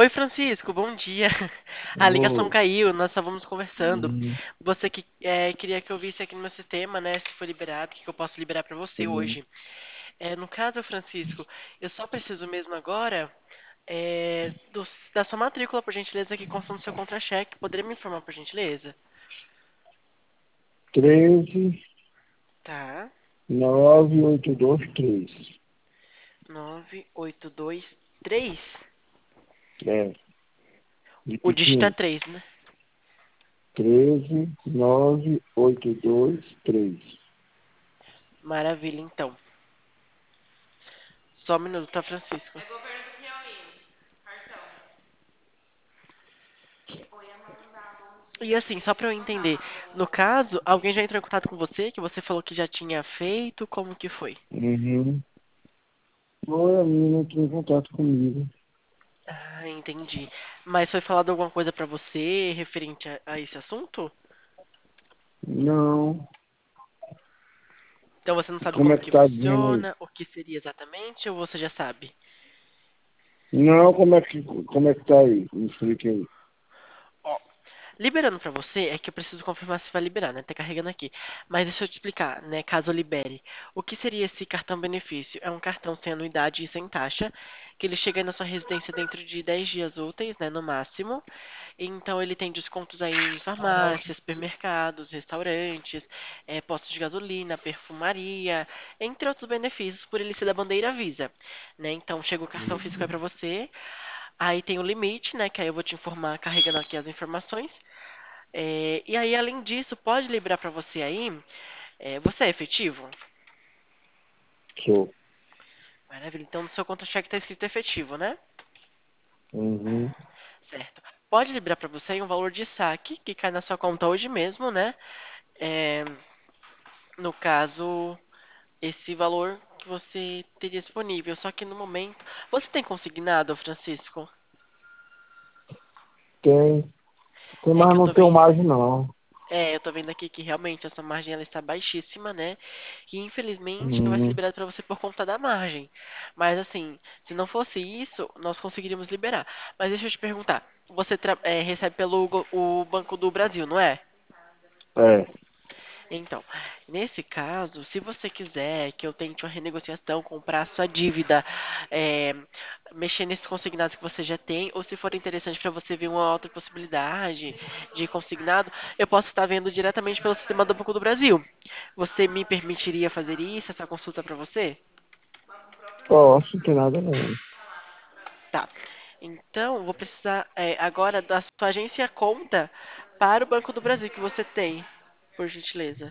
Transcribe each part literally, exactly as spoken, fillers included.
Oi, Francisco, bom dia. A ligação Ô, caiu, nós estávamos conversando. hum, Você que é, queria que eu visse aqui no meu sistema, né, se foi liberado, o que que eu posso liberar para você hum, hoje. É, no caso, Francisco, eu só preciso mesmo agora é, do- da sua matrícula, por gentileza, que consta no seu contra-cheque. Poderia me informar, por gentileza? treze, Tá. nove, oito, dois, três. Nove oito dois três. É, O dígito é repetindo. três, né? treze, nove, oito, dois, três. Maravilha, então. Só um minuto, tá, Francisco? E assim, só pra eu entender, no caso, alguém já entrou em contato com você, que você falou que já tinha feito, como que foi? Uhum. Foi a menina entrou em contato comigo. Ah, entendi. Mas foi falado alguma coisa pra você referente a, a esse assunto? Não. Então você não sabe Como como é que que tá dizendo aí? funciona, o que seria exatamente, ou você já sabe? Não, como é que, como é que tá aí? Me explique aí. Ó, liberando pra você, é que eu preciso confirmar se vai liberar, né? Tá carregando aqui. Mas deixa eu te explicar, né? Caso libere. O que seria esse cartão benefício? É um cartão sem anuidade e sem taxa, que ele chega aí na sua residência dentro de dez dias úteis, né? No máximo. Então ele tem descontos aí em farmácias, supermercados, restaurantes, eh, postos de gasolina, perfumaria, entre outros benefícios por ele ser da bandeira Visa, né? Então chega o cartão físico aí pra você, aí tem o limite, né? Que aí eu vou te informar carregando aqui as informações. Eh, e aí além disso pode liberar pra você aí, eh, você é efetivo? Sou. Maravilha. Então no seu contra-cheque tá escrito efetivo, né? Uhum. Certo. Pode liberar pra você aí um valor de saque que cai na sua conta hoje mesmo, né? É, no caso, esse valor que você teria disponível. Só que no momento. Você tem consignado, Francisco? Tem. Tem, É que mas eu não tô tenho vendo. mais não. É, eu tô vendo aqui que realmente essa margem ela está baixíssima, né? E infelizmente não vai ser Uhum. liberado para você por conta da margem. Mas assim, se não fosse isso, nós conseguiríamos liberar. Mas deixa eu te perguntar, você tra- é, recebe pelo go- o Banco do Brasil, não é? É. Então, nesse caso, se você quiser que eu tente uma renegociação, comprar a sua dívida, é, mexer nesses consignados que você já tem, ou se for interessante para você ver uma outra possibilidade de consignado, eu posso estar vendo diretamente pelo sistema do Banco do Brasil. Você me permitiria fazer isso, essa consulta para você? Posso, não tem nada não. Tá. Então, vou precisar é, agora da sua agência conta para o Banco do Brasil que você tem, por gentileza.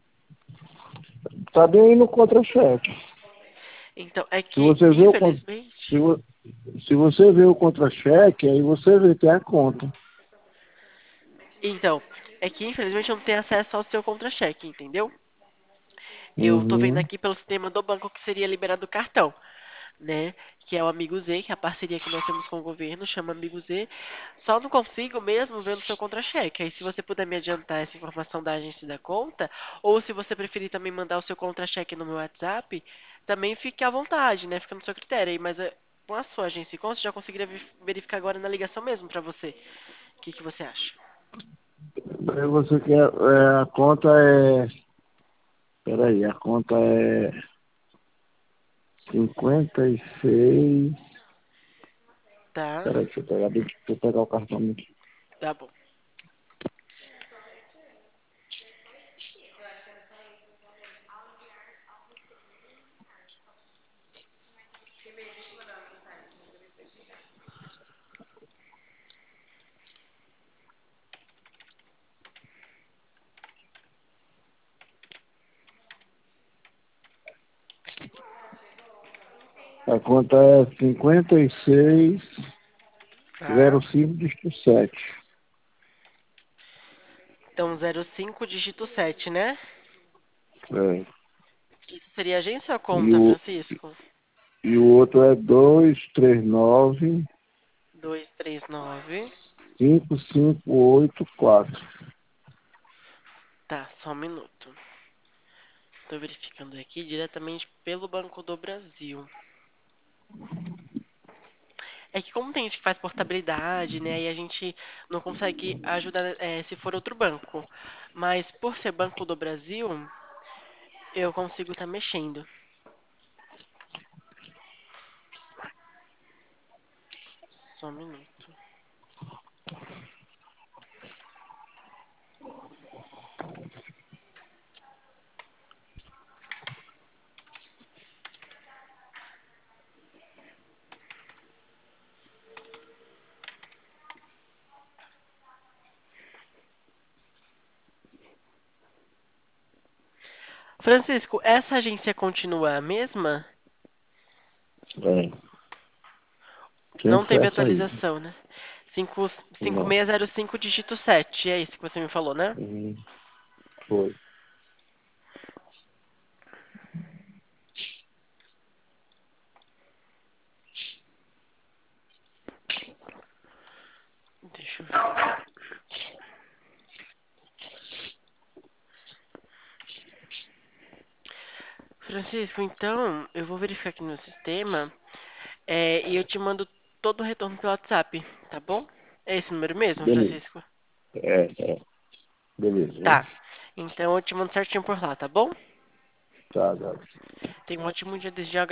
Tá bem aí no contra-cheque. Então, é Se que, você vê o, con- infelizmente. se, vo- se você vê o contra-cheque, aí você vê que é a conta. Então, é que infelizmente eu não tenho acesso ao seu contra-cheque, entendeu? Eu tô vendo Uhum. aqui pelo sistema do banco que seria liberado o cartão, né? Que é o Amigo Z, que é a parceria que nós temos com o governo, chama Amigo Z. Só não consigo mesmo ver no seu contra-cheque. Aí se você puder me adiantar essa informação da agência da conta, ou se você preferir também mandar o seu contra-cheque no meu WhatsApp, também fique à vontade, né? Fica no seu critério aí, mas é, com a sua agência de conta, eu já conseguiria ve- verificar agora na ligação mesmo pra você. O que que você acha? Aí você quer, é, a conta é, peraí, a conta é cinquenta e seis, Tá? peraí, deixa eu pegar, deixa eu pegar o cartão aqui. Tá bom. A conta é cinquenta e seis, Tá. zero cinco, dígito sete. Então, zero cinco dígito sete, né? É. Isso seria agência ou E conta, o, Francisco? e o outro é dois três nove, Dois três nove. cinco cinco oito quatro. Tá, só um minuto. Tô verificando aqui diretamente pelo Banco do Brasil. É que como tem gente que faz portabilidade, né? E a gente não consegue ajudar é, se for outro banco. Mas por ser Banco do Brasil, eu consigo estar mexendo. Só um minuto. Francisco, essa agência continua a mesma? É, Não sempre foi teve essa aí. atualização, né? Cinco- Não. cinco seis zero cinco dígito sete, é isso que você me falou, né? Hum, foi. Deixa eu ver. Francisco, então eu vou verificar aqui no sistema é, e eu te mando todo o retorno pelo WhatsApp, tá bom? É esse número mesmo, Beleza. Francisco? É, é. Beleza, viu? Tá. Então eu te mando certinho por lá, tá bom? Tá, tá. Tenha um ótimo dia desde já.